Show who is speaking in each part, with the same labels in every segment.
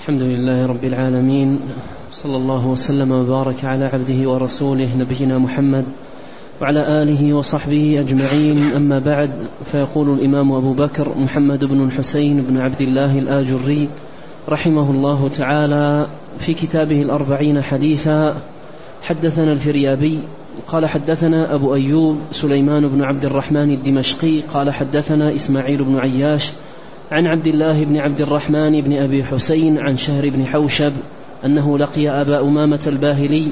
Speaker 1: الحمد لله رب العالمين، صلى الله وسلم وبارك على عبده ورسوله نبينا محمد وعلى آله وصحبه أجمعين. أما بعد، فيقول الإمام أبو بكر محمد بن الحسين بن عبد الله الآجري رحمه الله تعالى في كتابه الأربعين حديثا: حدثنا الفريابي قال حدثنا أبو أيوب سليمان بن عبد الرحمن الدمشقي قال حدثنا إسماعيل بن عياش عن عبد الله بن عبد الرحمن بن أبي حسين عن شهر بن حوشب أنه لقي أبا أمامة الباهلي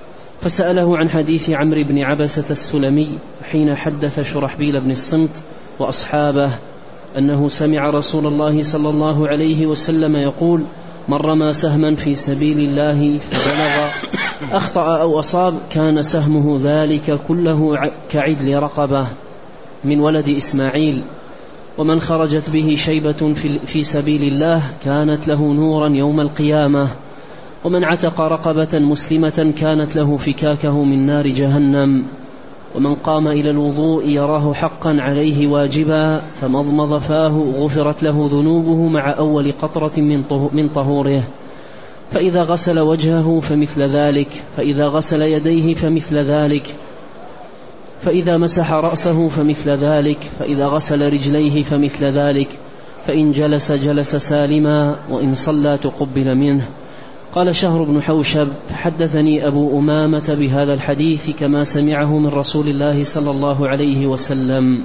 Speaker 1: فسأله عن حديث عمرو بن عبسة السلمي حين حدث شرحبيل بن الصمت وأصحابه أنه سمع رسول الله صلى الله عليه وسلم يقول: من رمى سهما في سبيل الله فبلغ أخطأ أو أصاب كان سهمه ذلك كله كعدل رقبة من ولد إسماعيل، ومن خرجت به شيبة في سبيل الله كانت له نورا يوم القيامة، ومن عتق رقبة مسلمة كانت له فكاكه من نار جهنم، ومن قام إلى الوضوء يراه حقا عليه واجبا فمضمض فاه غفرت له ذنوبه مع أول قطرة من طهوره، فإذا غسل وجهه فمثل ذلك، فإذا غسل يديه فمثل ذلك، فإذا مسح رأسه فمثل ذلك، فإذا غسل رجليه فمثل ذلك، فإن جلس جلس سالما، وإن صلى تقبل منه. قال شهر بن حوشب: حدثني أبو أمامة بهذا الحديث كما سمعه من رسول الله صلى الله عليه وسلم.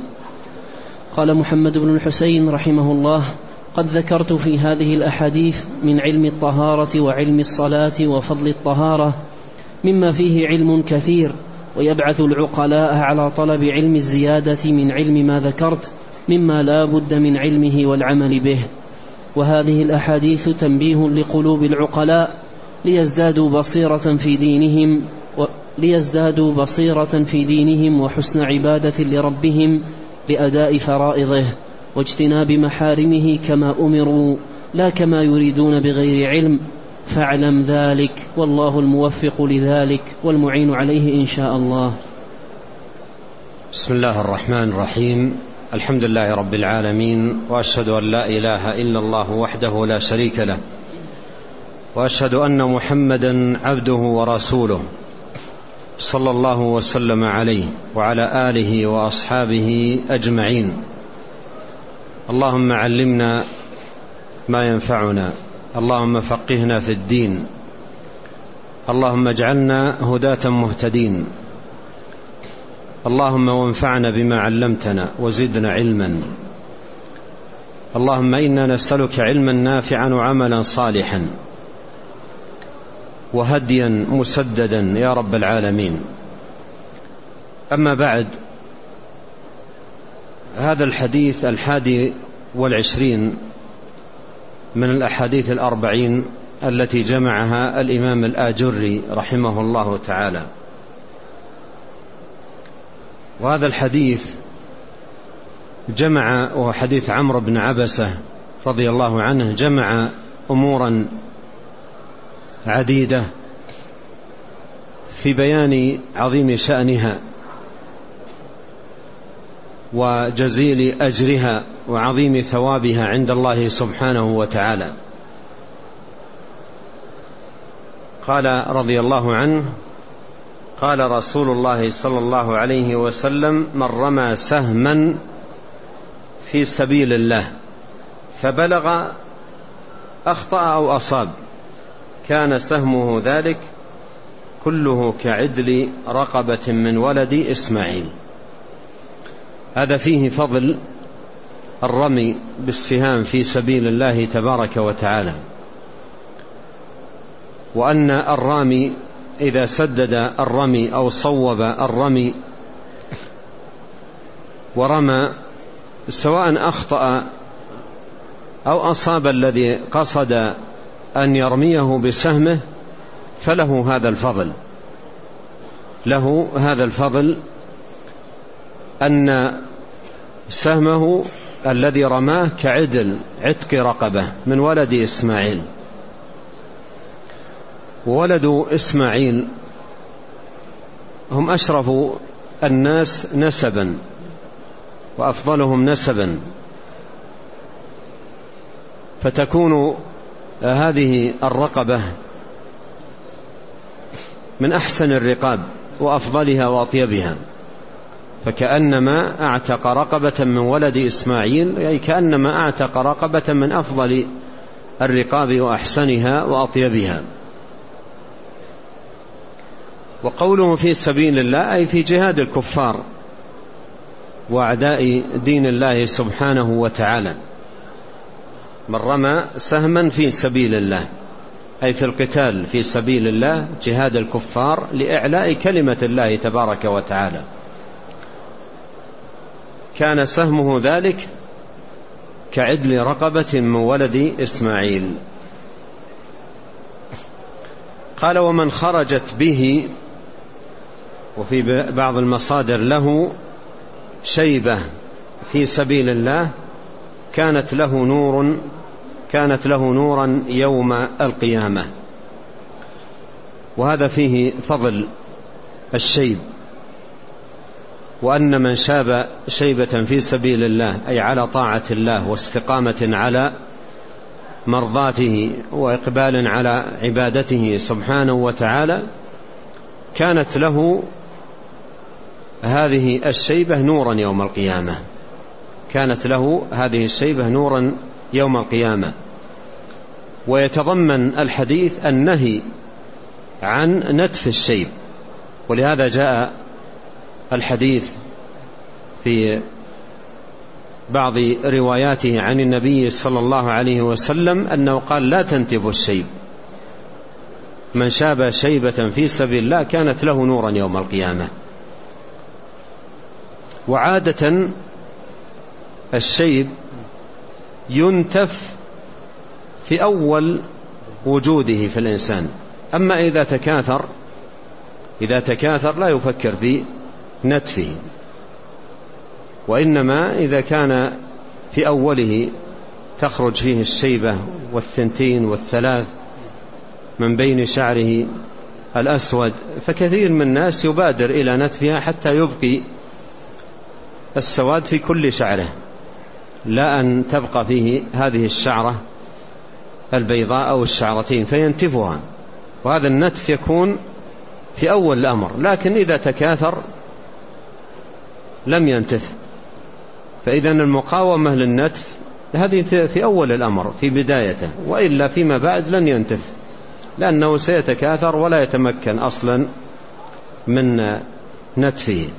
Speaker 1: قال محمد بن الحسين رحمه الله: قد ذكرت في هذه الأحاديث من علم الطهارة وعلم الصلاة وفضل الطهارة مما فيه علم كثير، ويبعث العقلاء على طلب علم الزيادة من علم ما ذكرت مما لا بد من علمه والعمل به. وهذه الأحاديث تنبيه لقلوب العقلاء ليزدادوا بصيرة في دينهم وحسن عبادة لربهم لأداء فرائضه واجتناب محارمه كما أمروا لا كما يريدون بغير علم، فاعلم ذلك، والله الموفق لذلك والمعين عليه إن شاء الله.
Speaker 2: بسم الله الرحمن الرحيم. الحمد لله رب العالمين، وأشهد أن لا إله إلا الله وحده لا شريك له، وأشهد أن محمدا عبده ورسوله صلى الله وسلم عليه وعلى آله وأصحابه أجمعين. اللهم علمنا ما ينفعنا، اللهم فقهنا في الدين، اللهم اجعلنا هداة مهتدين، اللهم وانفعنا بما علمتنا وزدنا علما. اللهم إنا نسألك علما نافعا وعملا صالحا وهديا مسددا يا رب العالمين. أما بعد، هذا الحديث 21 من الأحاديث 40 التي جمعها الإمام الآجري رحمه الله تعالى. وهذا الحديث جمع، وحديث عمرو بن عبسة رضي الله عنه، جمع أمورا عديدة في بيان عظيم شأنها وجزيل أجرها وعظيم ثوابها عند الله سبحانه وتعالى. قال رضي الله عنه: قال رسول الله صلى الله عليه وسلم: من رمى سهما في سبيل الله فبلغ أخطأ أو أصاب كان سهمه ذلك كله كعدل رقبة من ولد إسماعيل. هذا فيه فضل الرمي بالسهام في سبيل الله تبارك وتعالى، وأن الرامي إذا سدد الرمي أو صوب الرمي ورمى، سواء أخطأ أو أصاب الذي قصد أن يرميه بسهمه، فله هذا الفضل، له هذا الفضل أن سهمه الذي رماه كعدل عتق رقبة من ولد إسماعيل. وولد إسماعيل هم أشرف الناس نسبا وأفضلهم نسبا، فتكون هذه الرقبة من أحسن الرقاب وأفضلها وأطيبها، فكأنما أعتق رقبة من ولد إسماعيل، أي كأنما أعتق رقبة من أفضل الرقاب وأحسنها وأطيبها. وقوله في سبيل الله أي في جهاد الكفار وأعداء دين الله سبحانه وتعالى. من رمى سهما في سبيل الله أي في القتال في سبيل الله، جهاد الكفار لإعلاء كلمة الله تبارك وتعالى، كان سهمه ذلك كعدل رقبة من ولد إسماعيل. قال ومن خرجت به، وفي بعض المصادر له شيبة في سبيل الله كانت له نورا يوم القيامة. وهذا فيه فضل الشيب، وأن من شاب شيبة في سبيل الله أي على طاعة الله واستقامة على مرضاته وإقبال على عبادته سبحانه وتعالى، كانت له هذه الشيبة نورا يوم القيامة، كانت له هذه الشيبة نورا يوم القيامة. ويتضمن الحديث النهي عن نتف الشيب، ولهذا جاء الحديث في بعض رواياته عن النبي صلى الله عليه وسلم أنه قال لا تنتف الشيب، من شاب شيبة في سبيل الله كانت له نورا يوم القيامة. وعادة الشيب ينتف في أول وجوده في الإنسان، أما إذا تكاثر لا يفكر في نتفه، وإنما إذا كان في أوله تخرج فيه الشيبة والثنتين والثلاث من بين شعره الأسود، فكثير من الناس يبادر إلى نتفها حتى يبقي السواد في كل شعره، لا أن تبقى فيه هذه الشعرة البيضاء أو الشعرتين فينتفها، وهذا النتف يكون في أول الأمر، لكن إذا تكاثر لم ينتف. فإذا المقاومة للنتف هذه في أول الأمر في بدايته، وإلا فيما بعد لن ينتف، لأنه سيتكاثر ولا يتمكن أصلا من نتفه.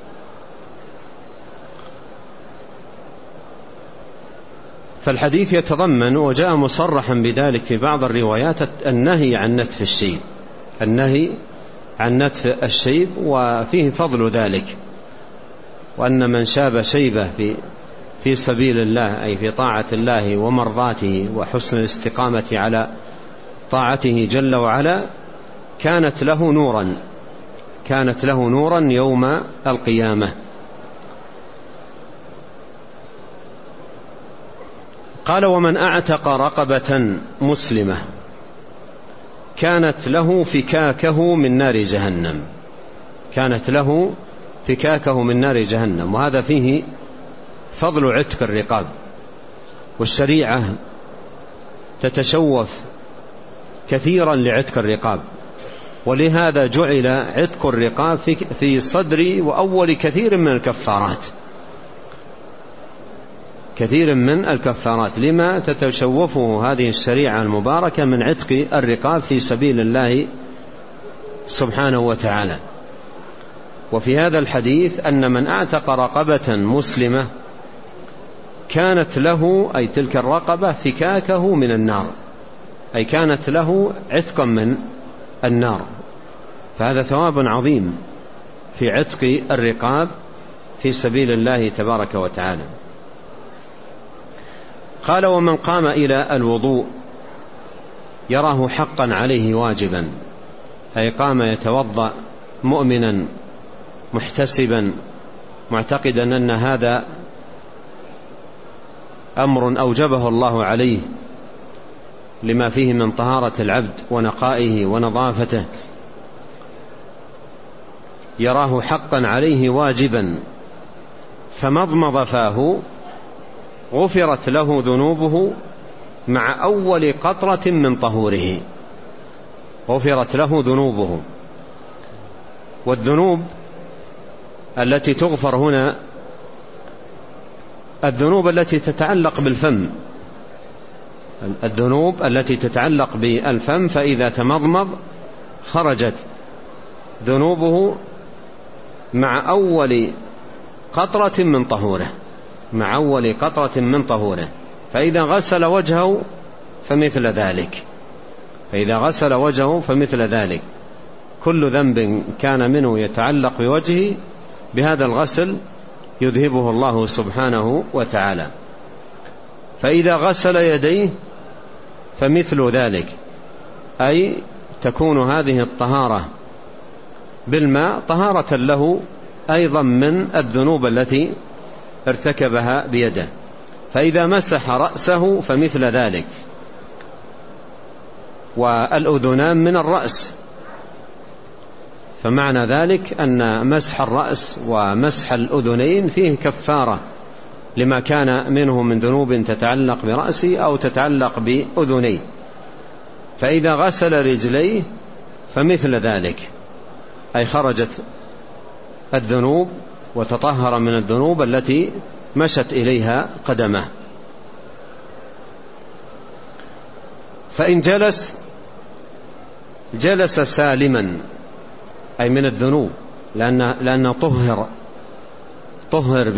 Speaker 2: فالحديث يتضمن، وجاء مصرحا بذلك في بعض الروايات، النهي عن نتف الشيب، النهي عن نتف الشيب، وفيه فضل ذلك، وأن من شاب شيبة في سبيل الله أي في طاعة الله ومرضاته وحسن الاستقامة على طاعته جل وعلا كانت له نورا يوم القيامة. قال ومن أعتق رقبة مسلمة كانت له فكاكه من نار جهنم، كانت له فكاكه من نار جهنم. وهذا فيه فضل عتق الرقاب، والشريعة تتشوف كثيرا لعتق الرقاب، ولهذا جعل عتق الرقاب في صدر وأول كثير من الكفارات لما تتشوفه هذه الشريعة المباركة من عتق الرقاب في سبيل الله سبحانه وتعالى. وفي هذا الحديث أن من أعتق رقبة مسلمة كانت له أي تلك الرقبة فكاكه من النار، أي كانت له عتقا من النار، فهذا ثواب عظيم في عتق الرقاب في سبيل الله تبارك وتعالى. قال ومن قام إلى الوضوء يراه حقا عليه واجبا، أي قام يتوضأ مؤمنا محتسبا معتقدا أن هذا أمر أوجبه الله عليه لما فيه من طهارة العبد ونقائه ونظافته، يراه حقا عليه واجبا، فمضمض فاه غفرت له ذنوبه مع أول قطرة من طهوره غفرت له ذنوبه. والذنوب التي تغفر هنا الذنوب التي تتعلق بالفم، الذنوب التي تتعلق بالفم، فإذا تمضمض خرجت ذنوبه مع أول قطرة من طهوره، مع أول قطرة من طهوره. فإذا غسل وجهه فمثل ذلك، فإذا غسل وجهه فمثل ذلك. كل ذنب كان منه يتعلق بوجهه بهذا الغسل يذهبه الله سبحانه وتعالى. فإذا غسل يديه فمثل ذلك، أي تكون هذه الطهارة بالماء طهارة له أيضا من الذنوب التي ارتكبها بيده. فإذا مسح رأسه فمثل ذلك. والأذنان من الرأس، فمعنى ذلك أن مسح الرأس ومسح الأذنين فيه كفارة لما كان منه من ذنوب تتعلق برأسه أو تتعلق بأذنيه. فإذا غسل رجليه فمثل ذلك، أي خرجت الذنوب وتطهر من الذنوب التي مشت إليها قدمه. فإن جلس سالما، أي من الذنوب، لأنه طهر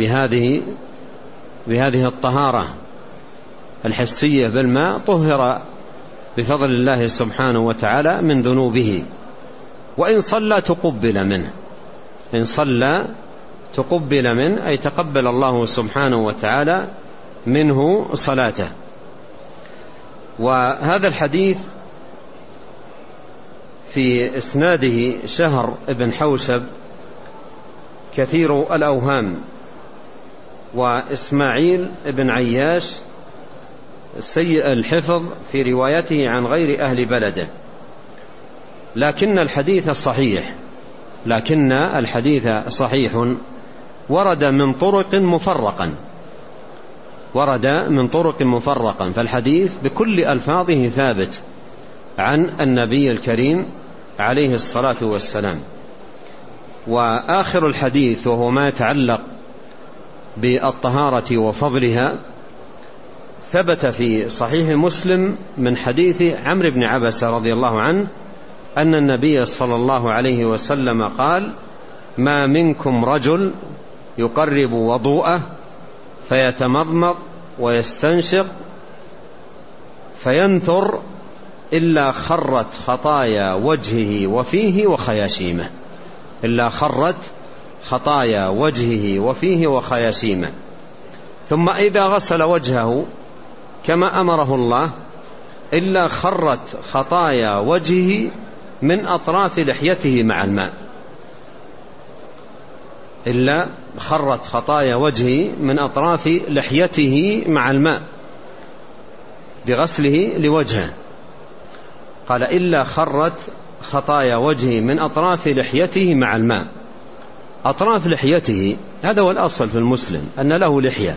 Speaker 2: بهذه الطهارة الحسية بالماء، طهر بفضل الله سبحانه وتعالى من ذنوبه. وإن صلى تقبل منه، إن صلى تقبل منه، أي تقبل الله سبحانه وتعالى منه صلاته. وهذا الحديث في إسناده شهر ابن حوشب كثير الأوهام، وإسماعيل ابن عياش سيء الحفظ في روايته عن غير أهل بلده. لكن الحديث صحيح ورد من طرق مفرقا، فالحديث بكل ألفاظه ثابت عن النبي الكريم عليه الصلاة والسلام. وآخر الحديث وهو ما يتعلق بالطهارة وفضلها ثبت في صحيح مسلم من حديث عمرو بن عبسة رضي الله عنه أن النبي صلى الله عليه وسلم قال: ما منكم رجل يقرب وضوءه فيتمضمض ويستنشق فينثر إلا خرت خطايا وجهه وفيه وخياشيمه، إلا خرت خطايا وجهه وفيه وخياشيمه. ثم إذا غسل وجهه كما أمره الله إلا خرت خطايا وجهه من أطراف لحيته مع الماء، إلا خرت خطايا وجهه من أطراف لحيته مع الماء بغسله لوجهه. قال: إلا خرت خطايا وجهه من أطراف لحيته مع الماء. أطراف لحيته هذا هو الأصل في المسلم، أن له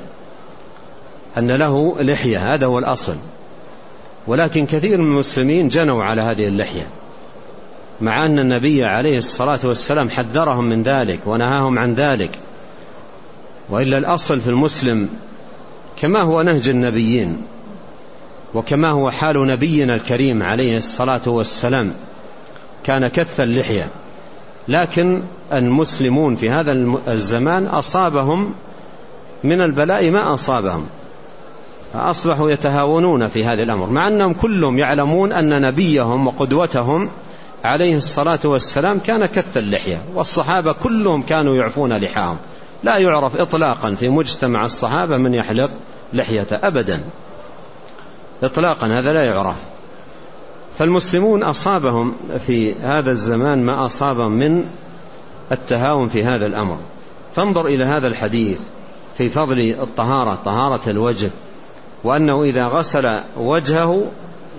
Speaker 2: لحية، هذا هو الأصل. ولكن كثير من المسلمين جنوا على هذه اللحية، مع أن النبي عليه الصلاة والسلام حذرهم من ذلك ونهاهم عن ذلك. وإلا الأصل في المسلم كما هو نهج النبيين وكما هو حال نبينا الكريم عليه الصلاة والسلام، كان كث اللحية. لكن المسلمون في هذا الزمان أصابهم من البلاء ما أصابهم، فأصبحوا يتهاونون في هذا الأمر، مع أنهم كلهم يعلمون أن نبيهم وقدوتهم عليه الصلاة والسلام كان كث اللحية، والصحابة كلهم كانوا يعفون لحاهم. لا يعرف إطلاقا في مجتمع الصحابة من يحلق لحيته أبدا إطلاقا، هذا لا يعرف. فالمسلمون أصابهم في هذا الزمان ما أصابهم من التهاون في هذا الأمر. فانظر إلى هذا الحديث في فضل الطهارة، طهارة الوجه، وأنه إذا غسل وجهه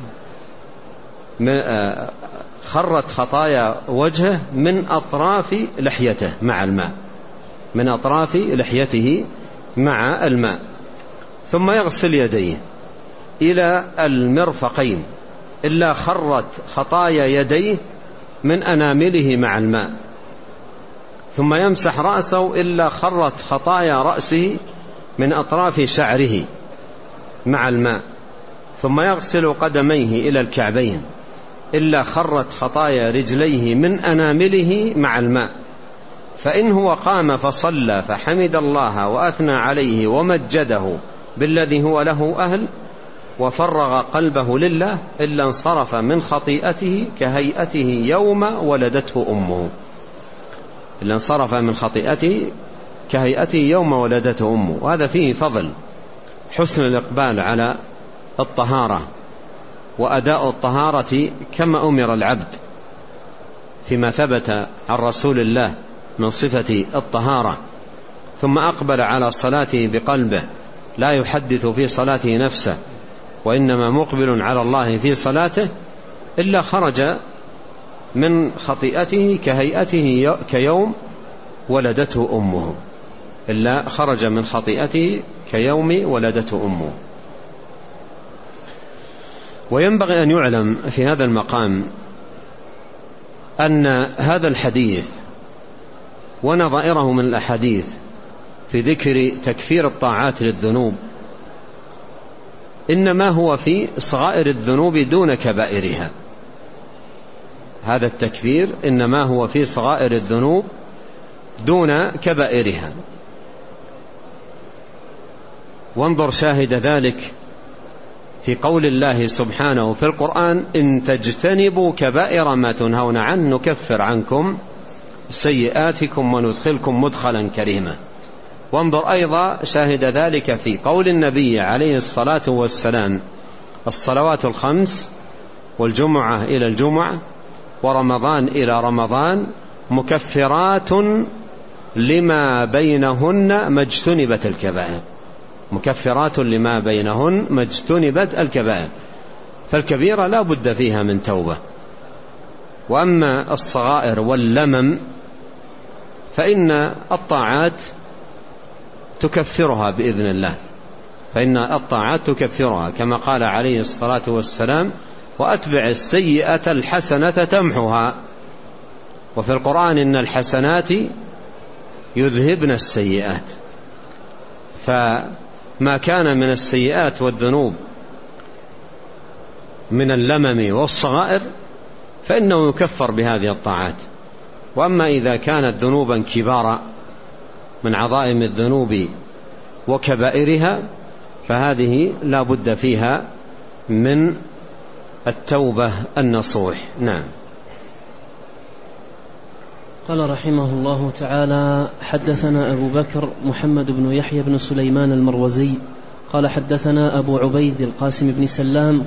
Speaker 2: خرت خطايا وجهه من أطراف لحيته مع الماء، من أطراف لحيته مع الماء. ثم يغسل يديه، إلى المرفقين إلا خرت خطايا يديه من أنامله مع الماء، ثم يمسح رأسه إلا خرت خطايا رأسه من أطراف شعره مع الماء، ثم يغسل قدميه إلى الكعبين إلا خرت خطايا رجليه من أنامله مع الماء. فإن هو قام فصلى فحمد الله وأثنى عليه ومجده بالذي هو له أهل وفرغ قلبه لله إلا انصرف من خطيئته كهيئته يوم ولدته أمه. إلا انصرف من خطيئته كهيئته يوم ولدته أمه. وهذا فيه فضل حسن الإقبال على الطهارة وأداء الطهارة كما أمر العبد فيما ثبت عن رسول الله من صفة الطهارة، ثم أقبل على صلاته بقلبه لا يحدث في صلاته نفسه وإنما مقبل على الله في صلاته إلا خرج من خطيئته كهيئته كيوم ولدته أمه، إلا خرج من خطيئته كيوم ولدته أمه. وينبغي أن يعلم في هذا المقام أن هذا الحديث ونظائره من الأحاديث في ذكر تكفير الطاعات للذنوب إنما هو في صغائر الذنوب دون كبائرها. هذا التكفير إنما هو في صغائر الذنوب دون كبائرها. وانظر شاهد ذلك في قول الله سبحانه في القرآن: إن تجتنبوا كبائر ما تنهون عنه نكفر عنكم سيئاتكم وندخلكم مدخلا كريما. وانظر أيضا شاهد ذلك في قول النبي عليه الصلاة والسلام: الصلوات الخمس والجمعة إلى الجمعة ورمضان إلى رمضان مكفرات لما بينهن ما اجتنبت الكبائر. مكفرات لما بينهن ما اجتنبت الكبائر. فالكبيرة لا بد فيها من توبة. وأما الصغائر واللمم فإن الطاعات تكفرها بإذن الله، فإن الطاعات تكفرها كما قال عليه الصلاة والسلام: وأتبع السيئة الحسنة تمحها. وفي القرآن: إن الحسنات يذهبن السيئات. فما كان من السيئات والذنوب من اللمم والصغائر فإنه يكفر بهذه الطاعات. وأما إذا كانت ذنوبا كبارا من عظائم الذنوب وكبائرها فهذه لا بد فيها من التوبة النصوح. نعم.
Speaker 1: قال رحمه الله تعالى: حدثنا أبو بكر محمد بن يحيى بن سليمان المروزي قال حدثنا أبو عبيد القاسم بن سلام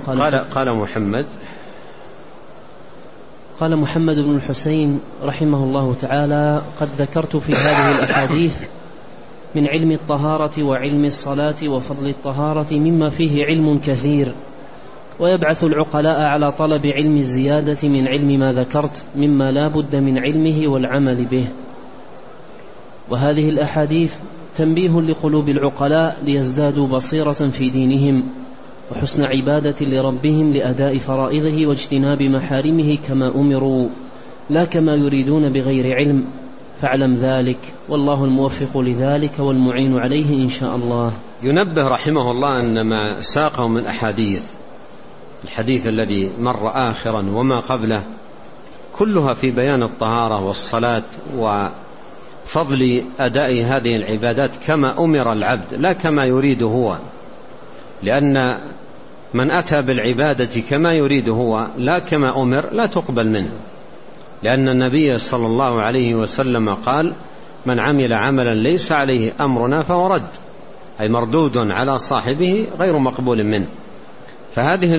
Speaker 1: قال محمد بن الحسين رحمه الله تعالى: قد ذكرت في هذه الأحاديث من علم الطهارة وعلم الصلاة وفضل الطهارة مما فيه علم كثير، ويبعث العقلاء على طلب علم الزيادة من علم ما ذكرت مما لا بد من علمه والعمل به. وهذه الأحاديث تنبيه لقلوب العقلاء ليزدادوا بصيرة في دينهم وحسن عبادة لربهم لأداء فرائضه واجتناب محارمه كما أمروا لا كما يريدون بغير علم، فاعلم ذلك والله الموفق لذلك والمعين عليه إن شاء الله.
Speaker 2: ينبه رحمه الله أن ما ساقه من الحديث الذي مر آخرا وما قبله كلها في بيان الطهارة والصلاة وفضل أداء هذه العبادات كما أمر العبد لا كما يريد هو، لأن من أتى بالعبادة كما يريد هو لا كما أمر لا تقبل منه، لأن النبي صلى الله عليه وسلم قال: من عمل عملا ليس عليه أمرنا فهو رد، أي مردود على صاحبه غير مقبول منه. فهذه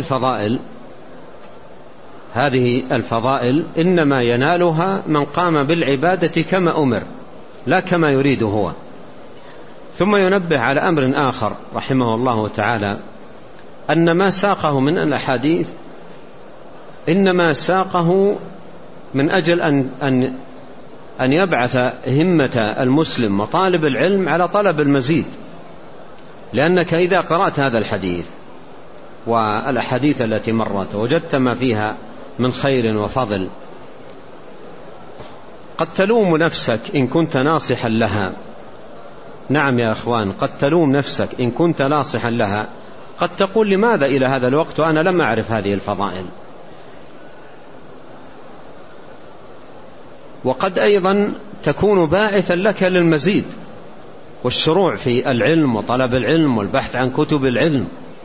Speaker 2: الفضائل إنما ينالها من قام بالعبادة كما أمر لا كما يريد هو. ثم ينبه على أمر آخر رحمه الله تعالى أن ما ساقه من الأحاديث إنما ساقه من أجل أن يبعث همة المسلم وطالب العلم على طلب المزيد، لأنك إذا قرأت هذا الحديث والأحاديث التي مرت وجدت ما فيها من خير وفضل. قد تلوم نفسك إن كنت ناصحا لها. نعم يا أخوان، قد تلوم نفسك إن كنت ناصحا لها. قد تقول لماذا إلى هذا الوقت وأنا لم أعرف هذه الفضائل. وقد أيضا تكون باعثا لك للمزيد والشروع في العلم وطلب العلم والبحث عن كتب العلم.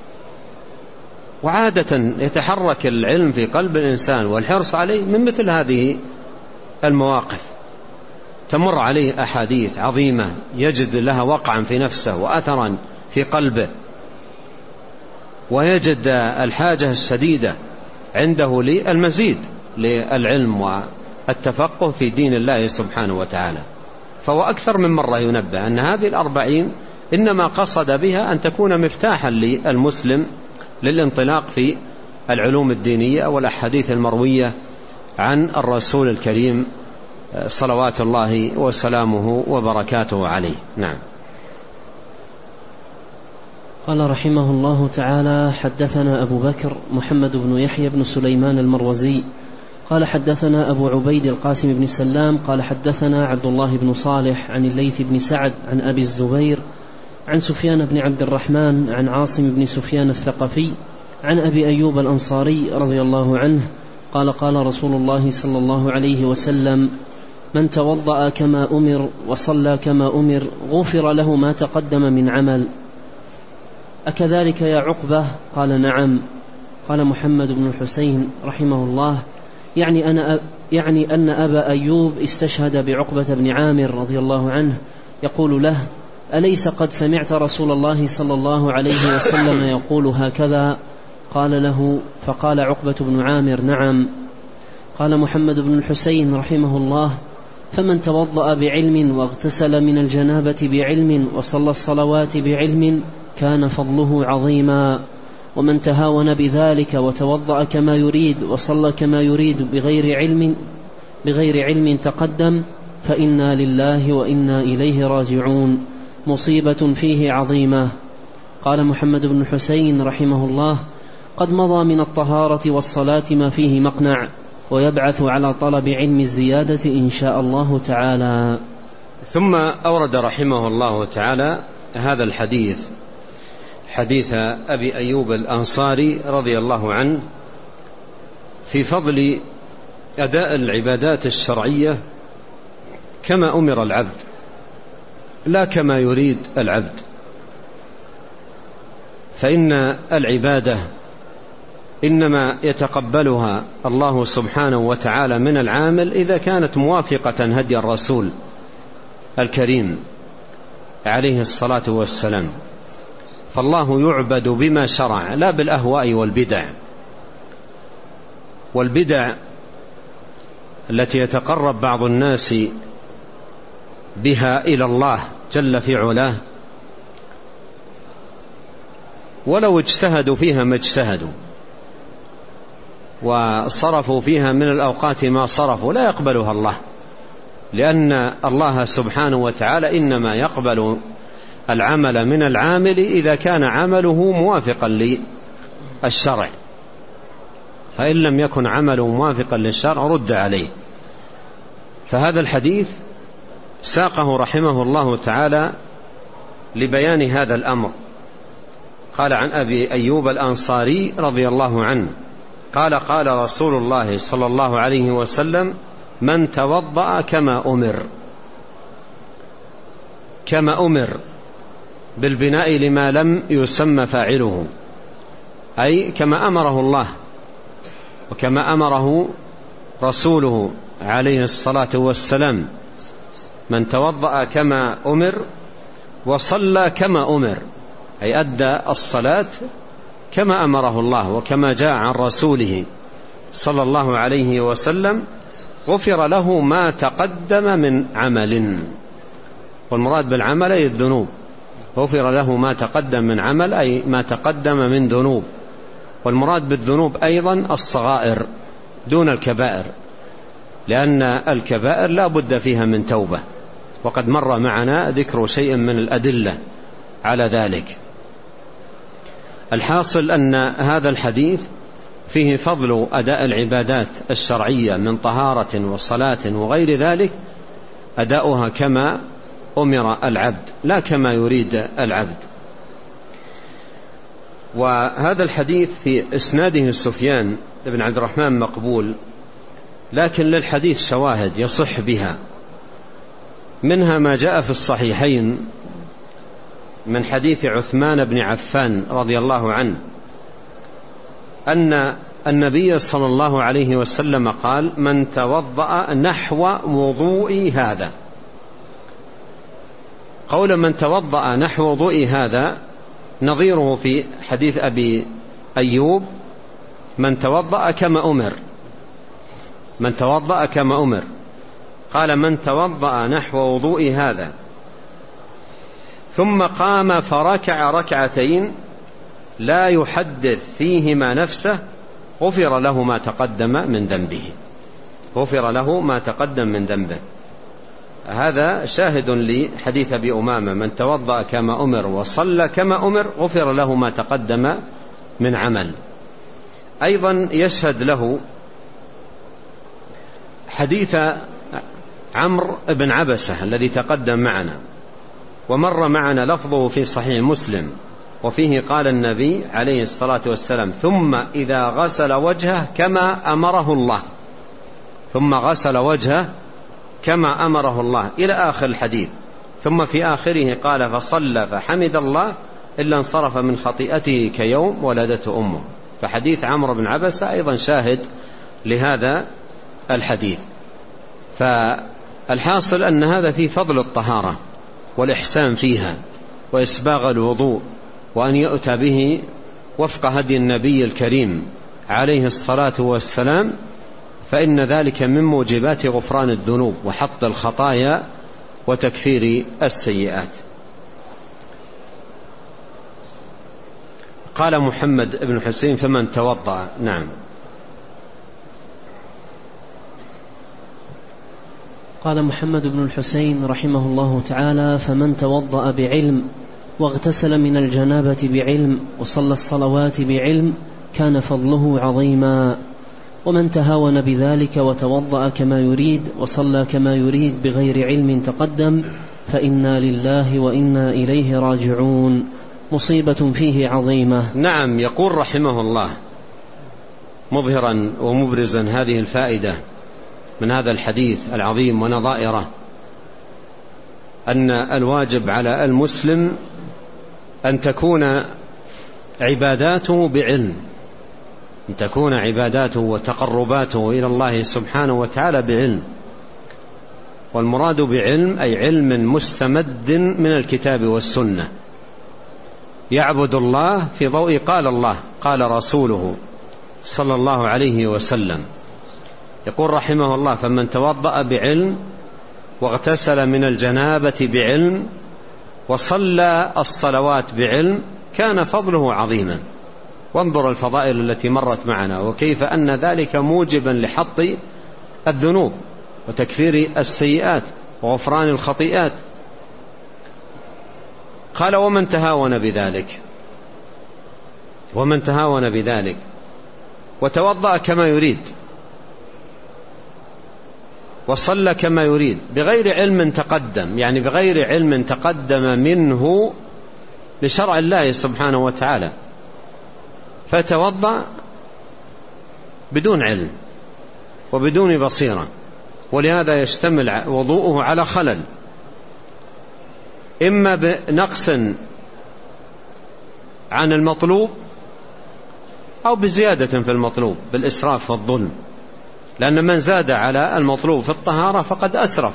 Speaker 2: وعادة يتحرك العلم في قلب الإنسان والحرص عليه من مثل هذه المواقف. تمر عليه أحاديث عظيمة يجد لها وقعا في نفسه وأثرا في قلبه، ويجد الحاجة الشديدة عنده للمزيد للعلم والتفقه في دين الله سبحانه وتعالى. فهو أكثر من مرة ينبه أن هذه 40 إنما قصد بها أن تكون مفتاحا للمسلم للانطلاق في العلوم الدينية والأحاديث المروية عن الرسول الكريم صلوات الله وسلامه وبركاته عليه. نعم.
Speaker 1: قال رحمه الله تعالى: حدثنا أبو بكر محمد بن يحيى بن سليمان المروزي قال حدثنا أبو عبيد القاسم بن سلام قال حدثنا عبد الله بن صالح عن الليث بن سعد عن أبي الزبير عن سفيان بن عبد الرحمن عن عاصم بن سفيان الثقفي عن أبي أيوب الأنصاري رضي الله عنه قال قال رسول الله صلى الله عليه وسلم: من توضأ كما أمر وصلى كما أمر غفر له ما تقدم من عمل. أكذلك يا عقبة؟ قال: نعم. قال محمد بن الحسين رحمه الله: يعني أن أبا أيوب استشهد بعقبة بن عامر رضي الله عنه يقول له: أليس قد سمعت رسول الله صلى الله عليه وسلم يقول هكذا؟ قال له، فقال عقبة بن عامر: نعم. قال محمد بن الحسين رحمه الله: فمن توضأ بعلم واغتسل من الجنابة بعلم وصلى الصلوات بعلم كان فضله عظيما، ومن تهاون بذلك وتوضأ كما يريد وصلى كما يريد بغير علم تقدم فإنا لله وإنا إليه راجعون، مصيبة فيه عظيمة. قال محمد بن الحسين رحمه الله: قد مضى من الطهارة والصلاة ما فيه مقنع، ويبعث على طلب علم الزيادة إن شاء الله تعالى.
Speaker 2: ثم أورد رحمه الله تعالى هذا الحديث، حديث أبي أيوب الأنصاري رضي الله عنه، في فضل أداء العبادات الشرعية كما أمر العبد لا كما يريد العبد. فإن العبادة إنما يتقبلها الله سبحانه وتعالى من العامل إذا كانت موافقة هدي الرسول الكريم عليه الصلاة والسلام. فالله يعبد بما شرع لا بالأهواء والبدع التي يتقرب بعض الناس بها إلى الله جل في علاه، ولو اجتهدوا فيها ما اجتهدوا وصرفوا فيها من الأوقات ما صرفوا لا يقبلها الله، لأن الله سبحانه وتعالى إنما يقبل العمل من العامل إذا كان عمله موافقا للشرع، فإن لم يكن عمله موافقا للشرع رد عليه. فهذا الحديث ساقه رحمه الله تعالى لبيان هذا الأمر. قال عن أبي أيوب الأنصاري رضي الله عنه قال قال رسول الله صلى الله عليه وسلم: من توضأ كما أمر بالبناء لما لم يسمى فاعله، أي كما أمره الله وكما أمره رسوله عليه الصلاة والسلام. من توضأ كما أمر وصلى كما أمر، أي أدى الصلاة كما أمره الله وكما جاء عن رسوله صلى الله عليه وسلم، غفر له ما تقدم من عمل. والمراد بالعمل أي الذنوب، غفر له ما تقدم من عمل أي ما تقدم من ذنوب. والمراد بالذنوب أيضا الصغائر دون الكبائر، لأن الكبائر لا بد فيها من توبة، وقد مر معنا ذكر شيء من الأدلة على ذلك. الحاصل أن هذا الحديث فيه فضل أداء العبادات الشرعية من طهارة وصلاة وغير ذلك، أداؤها كما أمر العبد لا كما يريد العبد. وهذا الحديث في إسناده سفيان بن عبد الرحمن مقبول، لكن للحديث شواهد يصح بها، منها ما جاء في الصحيحين من حديث عثمان بن عفان رضي الله عنه أن النبي صلى الله عليه وسلم قال: من توضأ نحو وضوء هذا. قول من توضأ نحو وضوء هذا نظيره في حديث أبي أيوب: من توضأ كما أمر، من توضأ كما أمر. قال: من توضأ نحو وضوء هذا ثم قام فركع ركعتين لا يحدث فيهما نفسه غفر له ما تقدم من ذنبه، غفر له ما تقدم من ذنبه. هذا شاهد لحديث أبي أمامة: من توضأ كما أمر وصلى كما أمر غفر له ما تقدم من عمل. أيضا يشهد له حديث عمرو بن عبسة الذي تقدم معنا ومر معنا لفظه في صحيح مسلم، وفيه قال النبي عليه الصلاة والسلام: ثم إذا غسل وجهه كما أمره الله، ثم غسل وجهه كما أمره الله إلى آخر الحديث. ثم في آخره قال: فصلى فحمد الله إلا انصرف من خطيئته كيوم ولدته أمه. فحديث عمرو بن عبسة أيضا شاهد لهذا الحديث. فالحاصل أن هذا فيه فضل الطهارة والإحسان فيها وإسباغ الوضوء، وأن يؤتى به وفق هدي النبي الكريم عليه الصلاة والسلام، فإن ذلك من موجبات غفران الذنوب وحط الخطايا وتكفير السيئات. قال محمد بن حسين: فمن توضأ. نعم.
Speaker 1: قال محمد بن الحسين رحمه الله تعالى: فمن توضأ بعلم واغتسل من الجنابة بعلم وصلى الصلوات بعلم كان فضله عظيما، ومن تهاون بذلك وتوضأ كما يريد وصلى كما يريد بغير علم تقدم فإنا لله وإنا إليه راجعون، مصيبة فيه عظيمة.
Speaker 2: نعم. يقول رحمه الله مظهرا ومبرزا هذه الفائدة من هذا الحديث العظيم ونظائره: أن الواجب على المسلم أن تكون عباداته بعلم، أن تكون عباداته وتقرباته إلى الله سبحانه وتعالى بعلم. والمراد بعلم أي علم مستمد من الكتاب والسنة، يعبد الله في ضوء قال الله قال رسوله صلى الله عليه وسلم. يقول رحمه الله: فمن توضأ بعلم واغتسل من الجنابة بعلم وصلى الصلوات بعلم كان فضله عظيما. وانظر الفضائل التي مرت معنا وكيف أن ذلك موجبا لحط الذنوب وتكفير السيئات وغفران الخطيئات. قال: ومن تهاون بذلك، ومن تهاون بذلك وتوضأ كما يريد وصلى كما يريد بغير علم تقدم، يعني بغير علم تقدم منه لشرع الله سبحانه وتعالى، فتوضأ بدون علم وبدون بصيرة، ولهذا يشتمل وضوءه على خلل، إما بنقص عن المطلوب أو بزيادة في المطلوب بالإسراف والظلم، لأن من زاد على المطلوب في الطهارة فقد أسرف.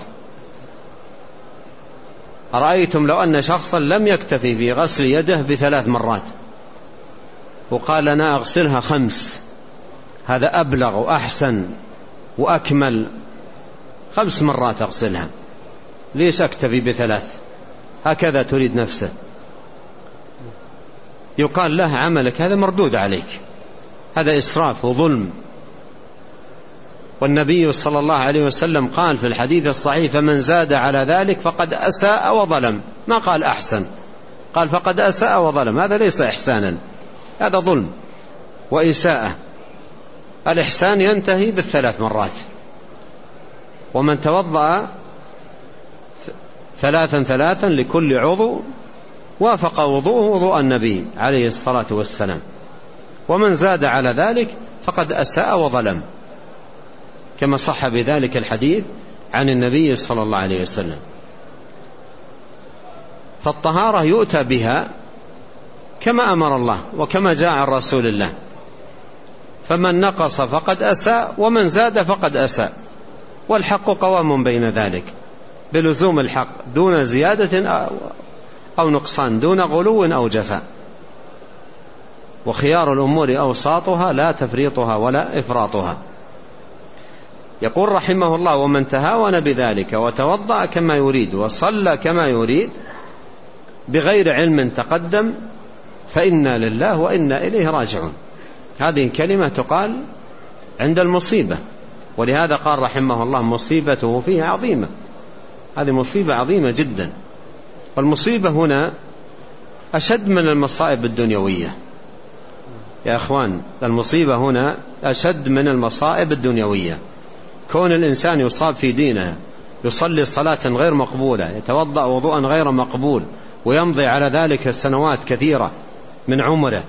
Speaker 2: أرأيتم لو أن شخصا لم يكتفي في غسل يده ب3 مرات وقال: أنا أغسلها 5، هذا أبلغ وأحسن وأكمل، 5 مرات أغسلها، ليش أكتفي ب3؟ هكذا تريد نفسه، يقال له: عملك هذا مردود عليك، هذا إسراف وظلم. والنبي صلى الله عليه وسلم قال في الحديث الصحيح: فمن زاد على ذلك فقد أساء وظلم، ما قال أحسن، قال فقد أساء وظلم، هذا ليس إحسانا. هذا ظلم وإساءة. الإحسان ينتهي بالثلاث مرات. ومن توضأ ثلاثا ثلاثا لكل عضو وافق وضوءه وضوء النبي عليه الصلاة والسلام، ومن زاد على ذلك فقد أساء وظلم، كما صح بذلك الحديث عن النبي صلى الله عليه وسلم. فالطهارة يؤتى بها كما أمر الله وكما جاء عن رسول الله، فمن نقص فقد أساء ومن زاد فقد أساء، والحق قوام بين ذلك بلزوم الحق دون زيادة أو نقصان، دون غلو أو جفاء. وخيار الأمور أوساطها لا تفريطها ولا إفراطها. يقول رحمه الله: ومن تهاون بذلك وتوضأ كما يريد وصلى كما يريد بغير علم تقدم فإنا لله وإنا إليه راجعون. هذه كلمة تقال عند المصيبة، ولهذا قال رحمه الله: مصيبته فيه عظيمة. هذه مصيبة عظيمة جدا. والمصيبة هنا أشد من المصائب الدنيوية يا أخوان. المصيبة هنا أشد من المصائب الدنيوية. كون الإنسان يصاب في دينه، يصلي صلاة غير مقبولة، يتوضأ وضوءا غير مقبول، ويمضي على ذلك سنوات كثيرة من عمره،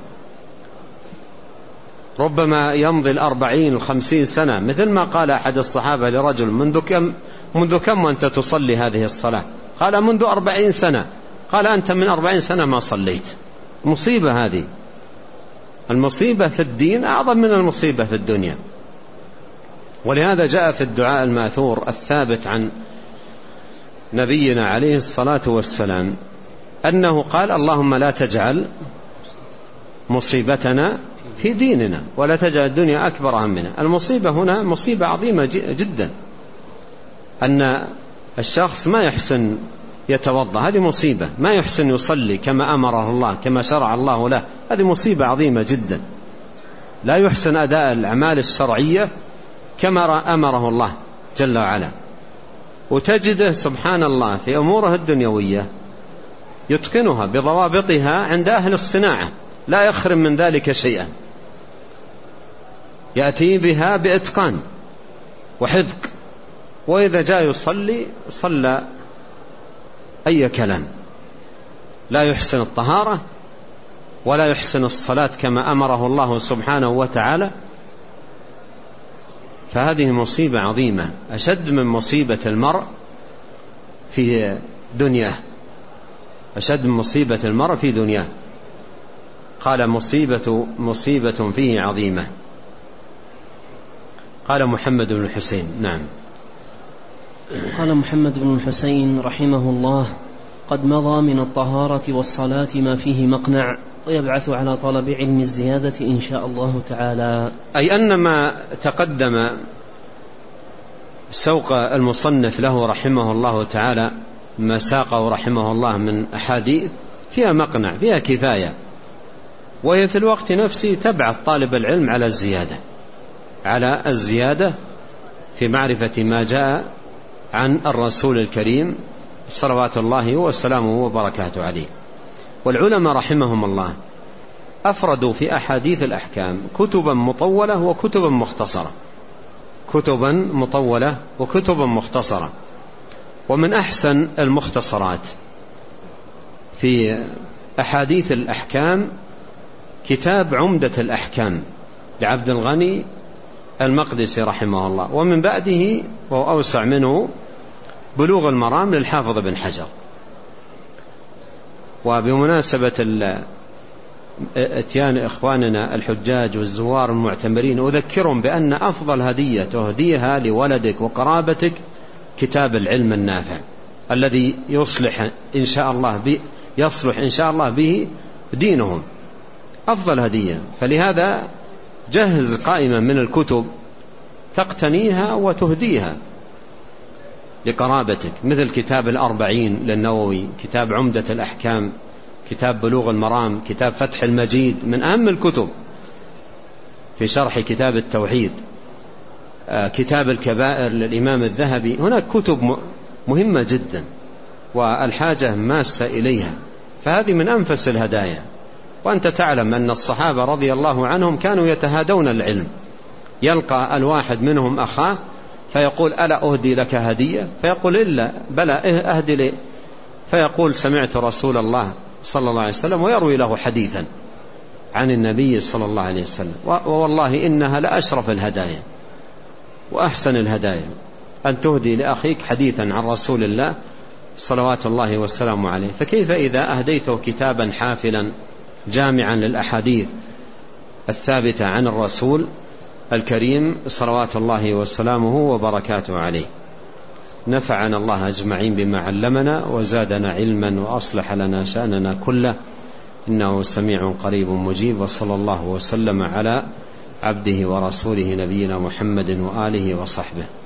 Speaker 2: ربما يمضي 40 50 سنة، مثل ما قال أحد الصحابة لرجل: منذ كم وأنت تصلي هذه الصلاة؟ قال: منذ 40 سنة. قال: أنت من 40 سنة ما صليت. مصيبة هذه. المصيبة في الدين أعظم من المصيبة في الدنيا. ولهذا جاء في الدعاء الماثور الثابت عن نبينا عليه الصلاة والسلام أنه قال: اللهم لا تجعل مصيبتنا في ديننا ولا تجعل الدنيا أكبر همنا. المصيبة هنا مصيبة عظيمة جدا، أن الشخص ما يحسن يتوضأ، هذه مصيبة. ما يحسن يصلي كما أمره الله كما شرع الله له، هذه مصيبة عظيمة جدا. لا يحسن أداء الأعمال الشرعية كما أمره الله جل وعلا. وتجده سبحان الله في أموره الدنيوية يتقنها بضوابطها عند أهل الصناعة، لا يخرم من ذلك شيئا، يأتي بها بإتقان وحذق. وإذا جاء يصلي صلى أي كلام، لا يحسن الطهارة ولا يحسن الصلاة كما أمره الله سبحانه وتعالى. فهذه مصيبة عظيمة أشد من مصيبة المرء في دنياه، أشد من مصيبة المرء في دنياه. قال: مصيبة فيه عظيمة. قال محمد بن الحسين. نعم.
Speaker 1: قال محمد بن الحسين رحمه الله: قد مضى من الطهارة والصلاة ما فيه مقنع، ويبعث على طلب علم الزيادة إن شاء الله تعالى.
Speaker 2: أي أن ما تقدم سوق المصنف له رحمه الله تعالى، ما ساقه رحمه الله من أحاديث فيها مقنع، فيها كفاية، وهي في الوقت نفسه تبعث طالب العلم على الزيادة في معرفة ما جاء عن الرسول الكريم صلوات الله وسلامه وبركاته عليه. والعلماء رحمهم الله أفردوا في أحاديث الأحكام كتبا مطولة وكتبا مختصرة، كتبا مطولة وكتبا مختصرة. ومن أحسن المختصرات في أحاديث الأحكام كتاب عمدة الأحكام لعبد الغني المقدسي رحمه الله، ومن بعده وهو أوسع منه بلوغ المرام للحافظ بن حجر. وبمناسبة اتيان إخواننا الحجاج والزوار المعتمرين أذكرهم بأن أفضل هدية تهديها لولدك وقرابتك كتاب العلم النافع الذي يصلح إن شاء الله به دينهم، أفضل هدية. فلهذا جهز قائمة من الكتب تقتنيها وتهديها لقرابتك، مثل كتاب 40 للنووي، كتاب عمدة الأحكام، كتاب بلوغ المرام، كتاب فتح المجيد من أهم الكتب في شرح كتاب التوحيد، كتاب الكبائر للإمام الذهبي. هناك كتب مهمة جدا والحاجة ماسة إليها، فهذه من أنفس الهدايا وأنت تعلم أن الصحابة رضي الله عنهم كانوا يتهادون العلم، يلقى الواحد منهم أخاه فيقول ألا أهدي لك هدية؟ فيقول إلا، بلى أهدي لي. فيقول سمعت رسول الله صلى الله عليه وسلم، ويروي له حديثا عن النبي صلى الله عليه وسلم. والله إنها لأشرف الهدايا وأحسن الهدايا أن تهدي لأخيك حديثا عن رسول الله صلوات الله والسلام عليه. فكيف إذا أهديته كتابا حافلا جامعا للأحاديث الثابتة عن الرسول الكريم صلوات الله وسلامه وبركاته عليه. نفعنا الله أجمعين بما علمنا وزادنا علما وأصلح لنا شأننا كله، إنه سميع قريب مجيب. وصلى الله وسلم على عبده ورسوله نبينا محمد وآله وصحبه.